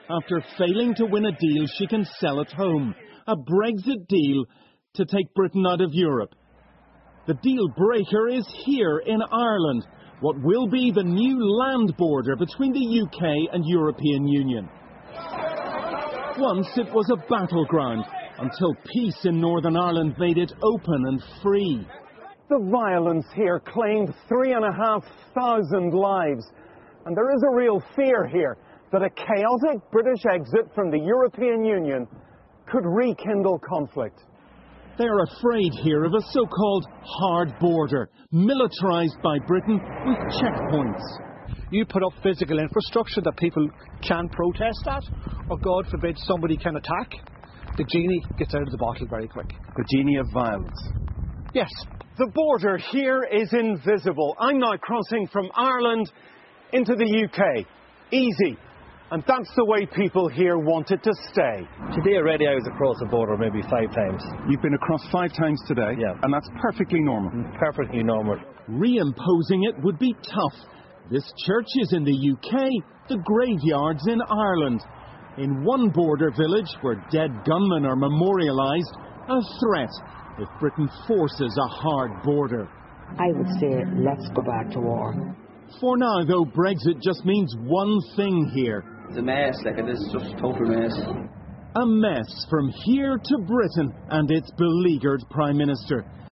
after failing to win a deal she can sell at home. A Brexit deal to take Britain out of Europe. The deal breaker is here in Ireland, what will be the new land border between the UK and European Union. Once it was a battleground, until peace in Northern Ireland made it open and free. The violence here claimed 3,500 lives, and there is a real fear here that a chaotic British exit from the European Union could rekindle conflict. They are afraid here of a so-called hard border, militarised by Britain with checkpoints. You put up physical infrastructure that people can protest at, or God forbid somebody can attack, the genie gets out of the bottle very quick. The genie of violence. Yes. The border here is invisible. I'm now crossing from Ireland into the UK. Easy. And that's the way people here want it to stay. Today already I was across the border maybe 5 times. You've been across 5 times today? Yeah. And that's perfectly normal? Perfectly normal. Reimposing it would be tough. This church is in the UK, the graveyard's in Ireland. In one border village where dead gunmen are memorialised, a threat if Britain forces a hard border. I would say, let's go back to war. For now, though, Brexit just means one thing here. It's a mess, it is just a total mess. A mess from here to Britain and its beleaguered Prime Minister.